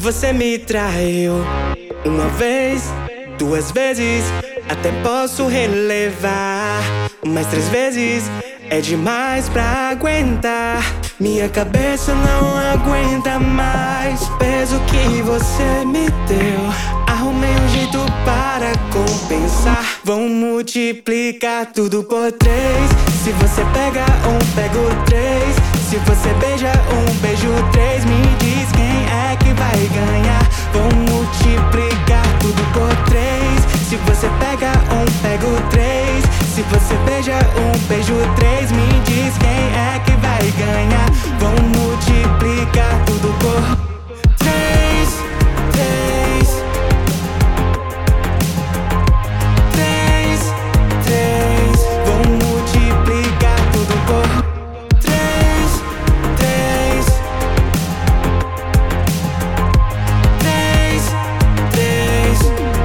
você me traiu uma vez, duas vezes, até posso relevar, mas três vezes é demais pra aguentar. Minha cabeça não aguenta mais o peso que você me deu. Arrumei um jeito para compensar. Vamos multiplicar tudo por três. Se você pega um, pego três. Se você beija um, beijo três. Me diz quem é que vai ganhar. Vamos multiplicar tudo por três. Se você pega um, pego três. Se você beija um, beijo três. Me diz quem é que vai ganhar. Vamos multiplicar tudo por três, três, três, três. Vamos multiplicar tudo por três, três, três, três.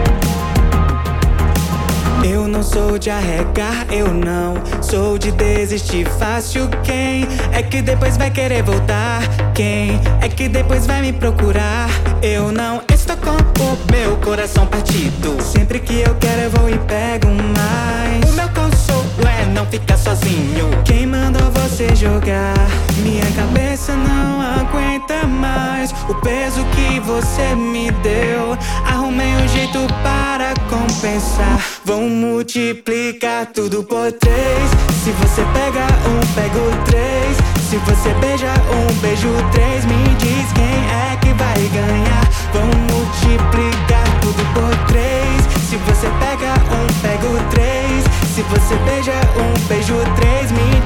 Eu não sou de arregar, eu não sou de desistir fácil. Quem é que depois vai querer voltar? Quem é que depois vai me procurar? Eu não estou com o meu coração partido. Sempre que eu quero eu vou e pego mais. O meu consolo é não ficar sozinho. Quem mandou você jogar? Minha cabeça não aguenta mais o peso que você me deu. Arrumei um jeito para compensar. Vamos multiplicar tudo por três. Se você pega um, pego três. Se você beija um, beijo três. Me diz quem é que vai ganhar. Vamos multiplicar tudo por três. Se você pega um, pego três. Se você beija um, beijo três. Me